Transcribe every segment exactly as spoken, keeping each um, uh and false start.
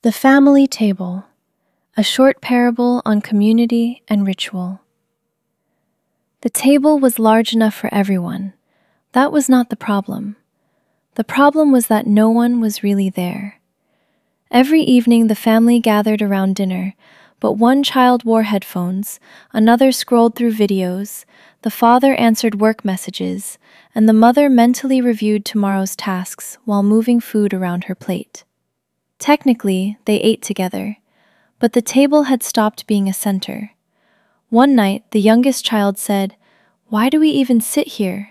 The Family Table, a short parable on community and ritual. The table was large enough for everyone. That was not the problem. The problem was that no one was really there. Every evening the family gathered around dinner, but one child wore headphones, another scrolled through videos, the father answered work messages, and the mother mentally reviewed tomorrow's tasks while moving food around her plate. Technically, they ate together, but the table had stopped being a center. One night, the youngest child said, "Why do we even sit here?"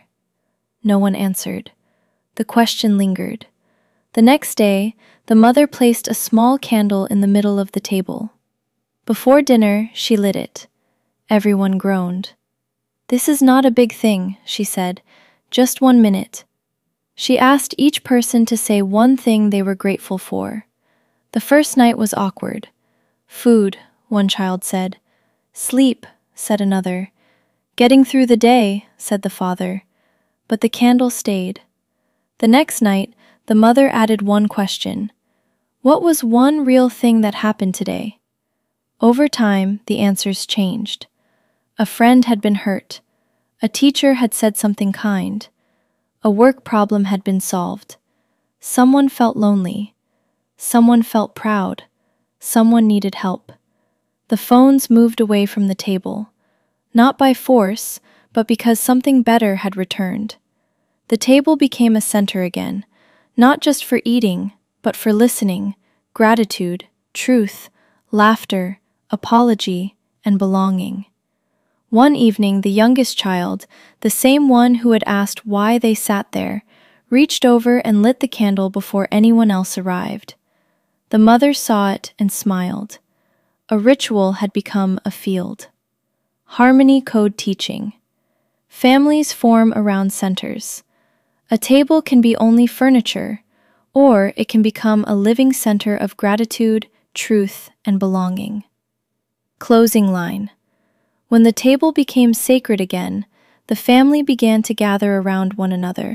No one answered. The question lingered. The next day, the mother placed a small candle in the middle of the table. Before dinner, she lit it. Everyone groaned. "This is not a big thing," she said. "Just one minute." She asked each person to say one thing they were grateful for. The first night was awkward. "Food," one child said. "Sleep," said another. "Getting through the day," said the father. But the candle stayed. The next night, the mother added one question. "What was one real thing that happened today?" Over time, the answers changed. A friend had been hurt. A teacher had said something kind. A work problem had been solved. Someone felt lonely. Someone felt proud. Someone needed help. The phones moved away from the table, not by force, but because something better had returned. The table became a center again, not just for eating, but for listening, gratitude, truth, laughter, apology, and belonging. One evening, the youngest child, the same one who had asked why they sat there, reached over and lit the candle before anyone else arrived. The mother saw it and smiled. A ritual had become a field. Harmony Code Teaching. Families form around centers. A table can be only furniture, or it can become a living center of gratitude, truth, and belonging. Closing line. When the table became sacred again, the family began to gather around one another.